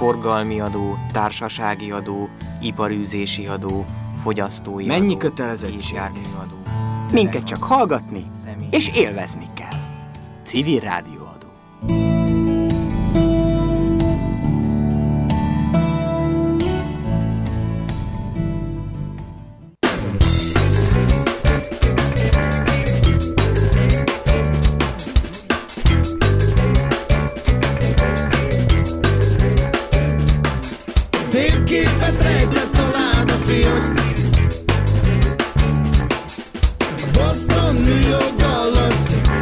forgalmi adó, társasági adó, iparűzési adó, fogyasztói mennyi adó, kötelezettség? gépjárműadó. Minket csak hallgatni és élvezni kell. Civil rádióadó. Térképet rejtett a láda, fiúgy. Boston, New York, Dallas.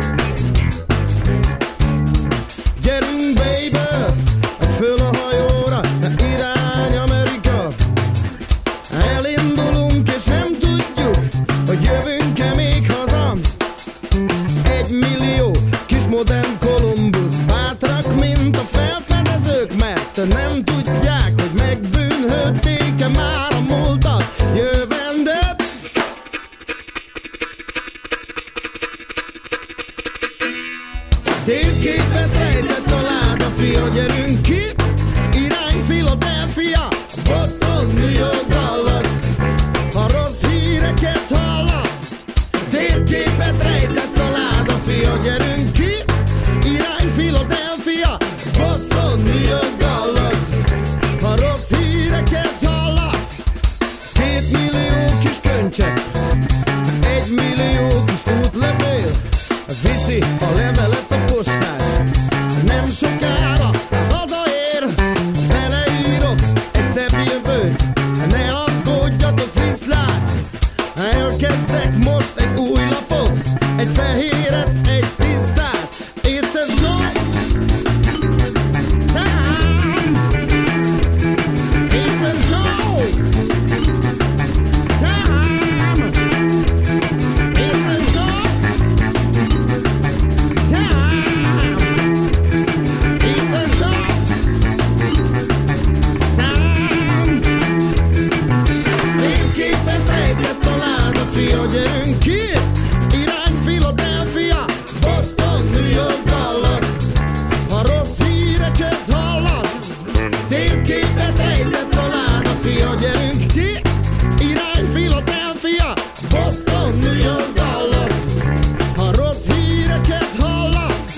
Gyerünk, baby, föl a hajóra, irány Amerika. Elindulunk és nem tudjuk, hogy jövünk-e még haza. 1 millió kis modern Kolumbusz, bátrak, mint a felfedezők, mert nem tudják, hogy megbűnhődték-e már a múltat, jövendőt. Térképet rejtett a láda, fia, gyerünk ki, irány Philadelphia, Boston, New York, Dallas. Ha rossz híreket hallasz, térképet rejtett a láda, fia, gyerünk ki, irány Philadelphia, Boston, New York, Dallas. Ha rossz híreket hallasz, 2 millió kis köncse, 1 millió kis útlevél, viszi a levelet a postás, nem sokára hazaér, beleírok egy szebb jövőt, ne aggódjatok, viszlát, elkezdek most egy új lapot, egy fehéret, egy tisztát, it's a show time, it's a show time, it's a show time, it's a show time. Térképet rejtett a láda, fia, gyerünk ki, irány Philadelphia, Boston, New York, Dallas. Ha rossz híreket hallasz, térképet rejtett a láda, fia, gyerünk ki, irány Philadelphia, Boston, New York, Dallas. Ha rossz híreket hallasz,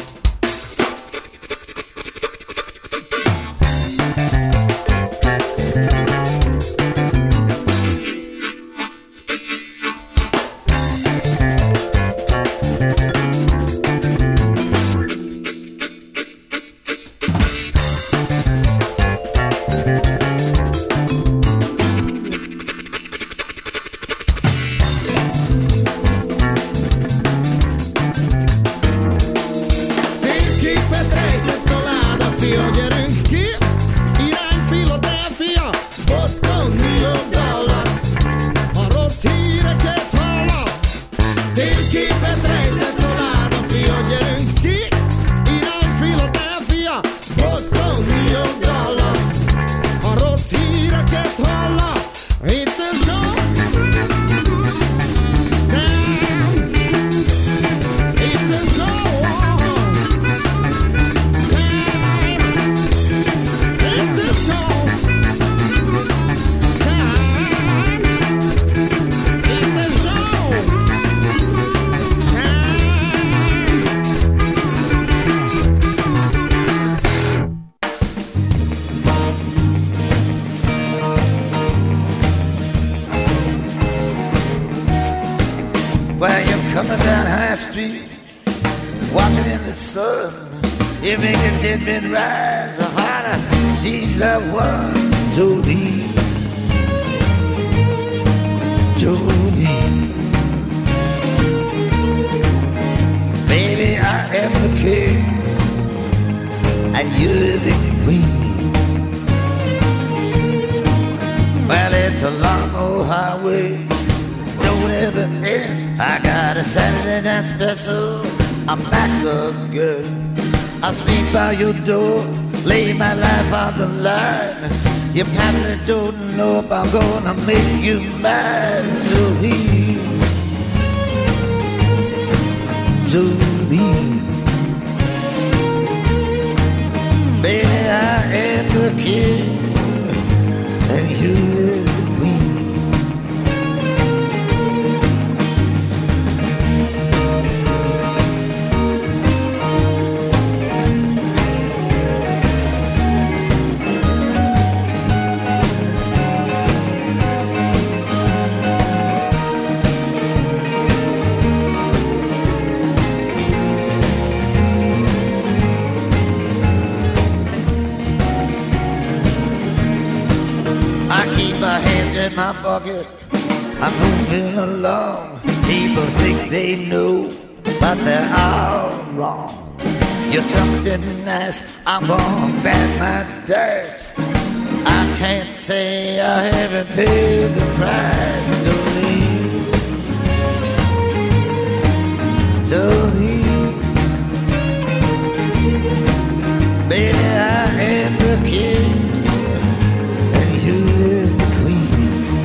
térképet rejtett a láda, fia, gyerünk ki, irány Philadelphia, Boston, New York, Dallas. Ha rossz híreket hallasz, térképet rejtett a láda, fia, gyerünk ki, irány Philadelphia, Boston, New York, Dallas. Ha rossz híreket hallasz, it's a show time, it's a show time, it's a show time, it's a show While you're coming down High Street, walking in the sun, you make a dead man rise harder. She's the one, Jolene, Jolene. Baby, I am the king, and you're the queen. Well, it's a long old highway, don't ever end. I got a Saturday night special, I'm back again. I'll sleep by your door, lay my life on the line. You probably don't know if I'm gonna make you mine, Jolene, Jolene. Baby, I am the king and you is the queen. In my pocket, I'm moving along. People think they know, but they're all wrong. You're something nice, I'm gonna bet my dice. I can't say I haven't paid the price to leave, to leave. Baby, I am the king and you is the queen.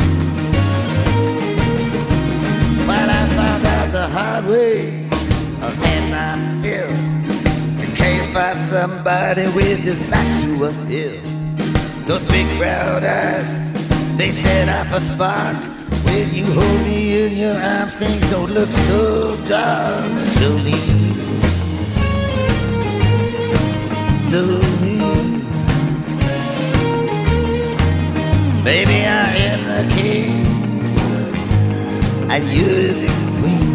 Well, I found out the hard way, I've had my fill. You can't find somebody with his back to a hill. Those big brown eyes, they set off a spark. When you hold me in your arms, things don't look so dark. To me, to me, baby, I am the king and you're the queen.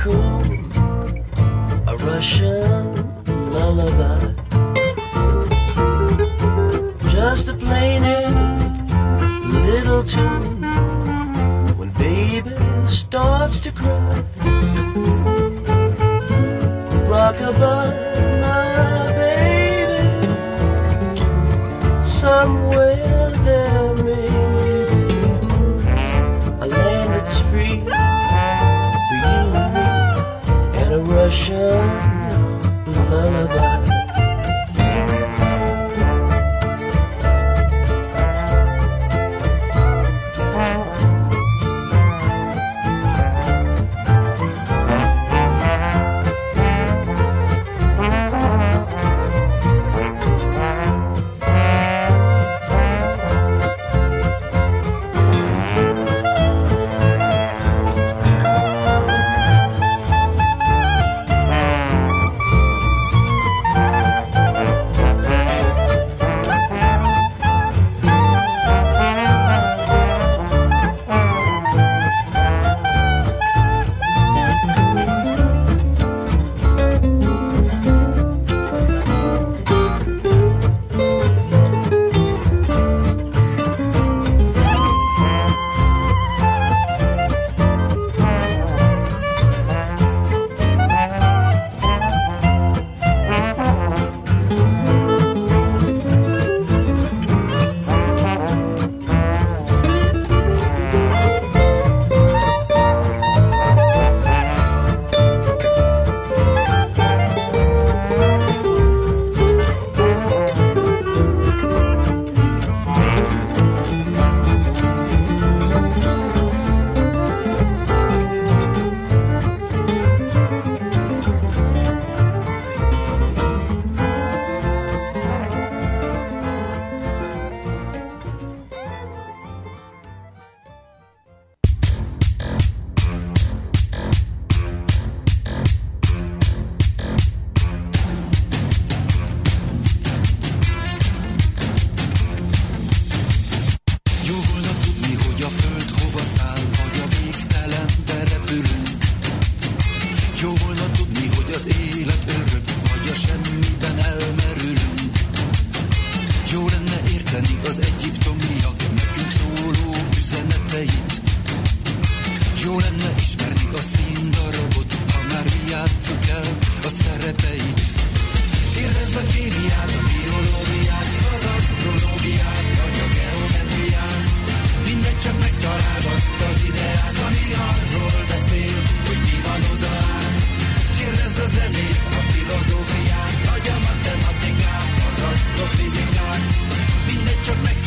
croon a Russian lullaby, just a plain little tune when baby starts to cry. Rockabye, my baby, somewhere there may be a land that's free for you and me, and a Russian lullaby.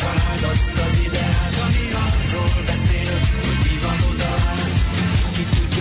Ki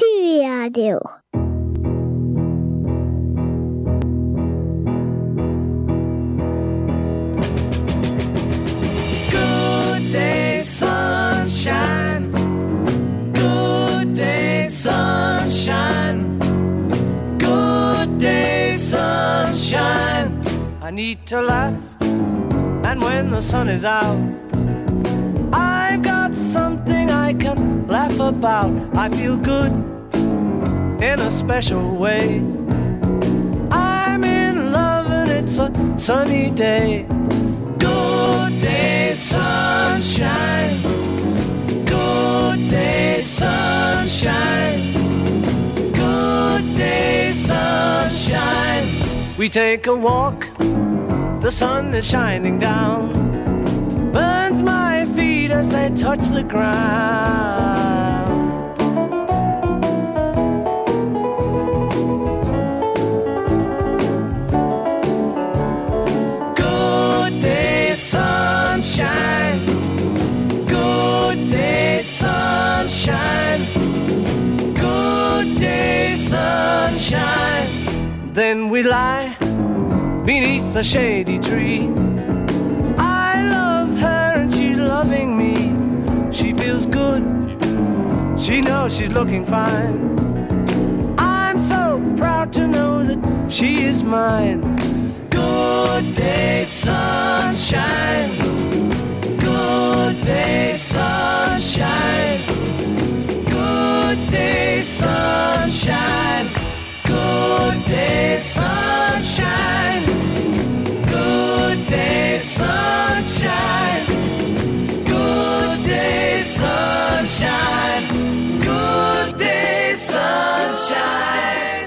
Szíviradio. Good day, sunshine. Good day, sunshine. Good day, sunshine. I need to laugh, and when the sun is out, I've got something I can laugh about. I feel good in a special way. I'm in love and it's a sunny day. Good day, sunshine. Good day, sunshine. Good day, sunshine. We take a walk, the sun is shining down, burns my feet as they touch the ground. Good day, sunshine. Good day, sunshine. Good day, sunshine. Then we lie beneath a shady tree. I love her and she's loving me. She feels good, she knows she's looking fine. I'm so proud to know that she is mine. Good day, sunshine. Good day, sunshine. Good day, sunshine. Good day, sunshine. Good day, sunshine. Good day, sunshine. Good day, sunshine.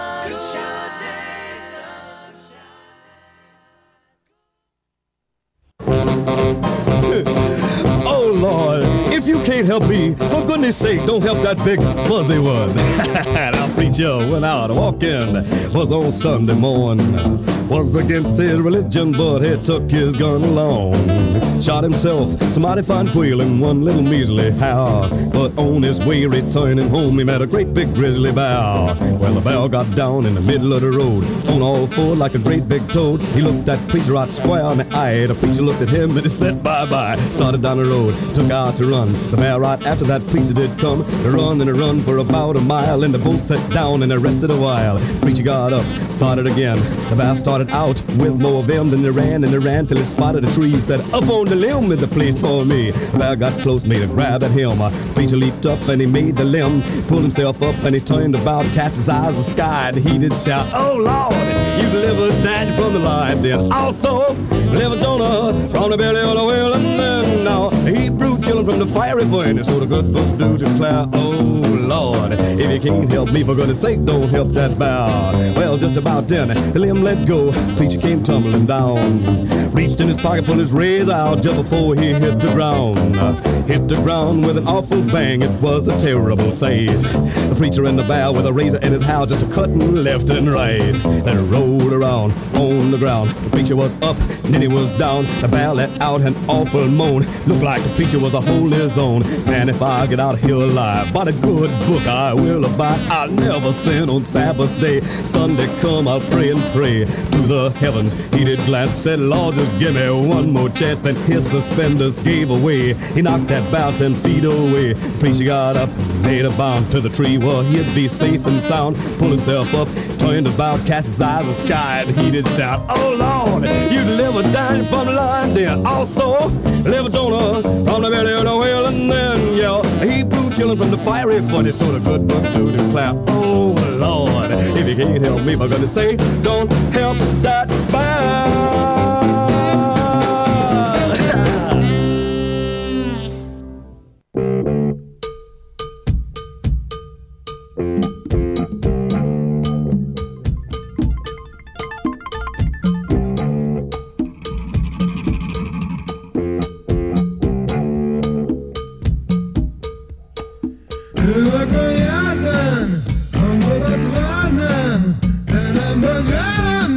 Oh, Lord, if you can't help me, for goodness sake, don't help that big fuzzy one. Our preacher went out walking, was on Sunday morning, was against his religion, but he took his gun along. Shot himself, somebody found quail in one little measly how. But on his way returning home, he met a great big grizzly bear. Well, the bear got down in the middle of the road, on all four like a great big toad. He looked that preacher out square in the eye. The preacher looked at him and he said bye-bye. Started down the road, took out to run. The bear right after that preacher did come. They run and they run for about a mile, and they both sat down and they rested a while. Preacher got up, started again. The bear started out with more vim than they ran, and they ran till he spotted a tree. He said, up on the limb is the place for me. The bear got close, made a grab at him. Preacher leaped up and he made the limb, pulled himself up and he turned about, cast his eyes to the sky, and he did shout, oh Lord, you delivered Daniel from the lion. Then also delivered Jonah from the belly of the whale, and then now Hebrew children from the fiery furnace. So the good book do declare, oh Lord, if you can't help me, for goodness sake, don't help that bear. Well, just about then, the limb let go. Preacher came tumbling down, reached in his pocket, pulled his razor out just before he hit the ground. Hit the ground with an awful bang, it was a terrible sight. The preacher and the bear with a razor in his house, just a cutting left and right. Then rolled around on the ground. The preacher was up, and then he was down. The bear let out an awful moan. Looked like the preacher was a hole in his own. Man, if I get out here alive, by the good book I will abide. I'll never sin on Sabbath day. Sunday come, I'll pray and pray to the heavens. He did glance, said, Lord, just give me one more chance. Then his suspenders gave away. He knocked that bear 10 feet away. The preacher got up, made a bound to the tree where he'd be safe and sound. Pulled himself up, turned about, cast his eyes to the sky, and he did shout, oh Lord, you delivered Daniel from the lion den. Also delivered Jonah from the belly of the whale, and then yell, Hebrew children from the fiery furnace. So the good book do declare, oh Lord, if you can't help me, for goodness sake, don't help that bear. Ülök a járdan, hangodat várnám, de nem vagy velem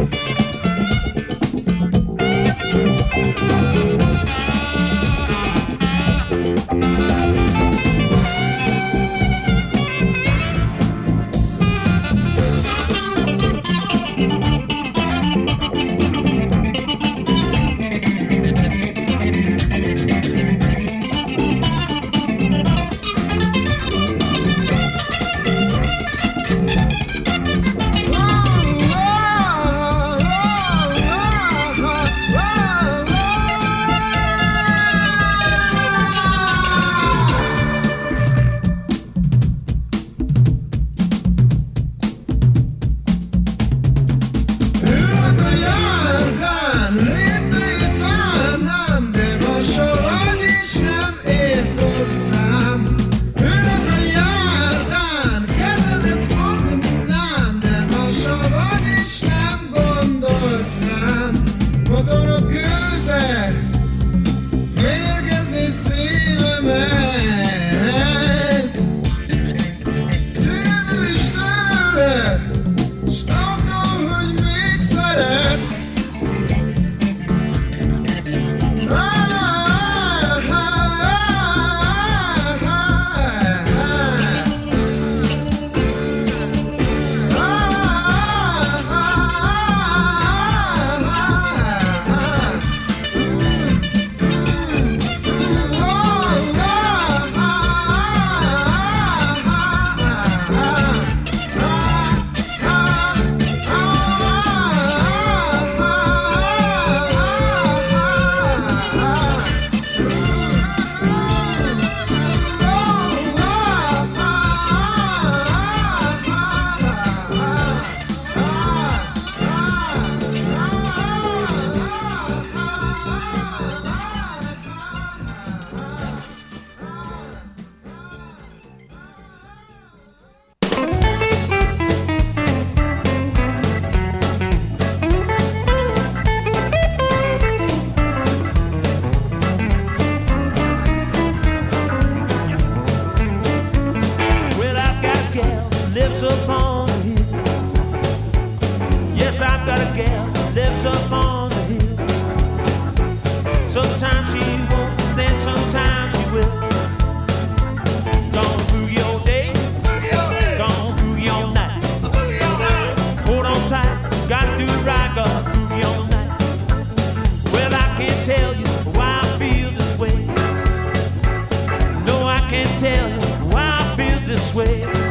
Sometimes she won't, then sometimes she will. Gone through your day, gone through your night. Hold on tight, gotta do it right, gone through your night. Well, I can't tell you why I feel this way. No, I can't tell you why I feel this way.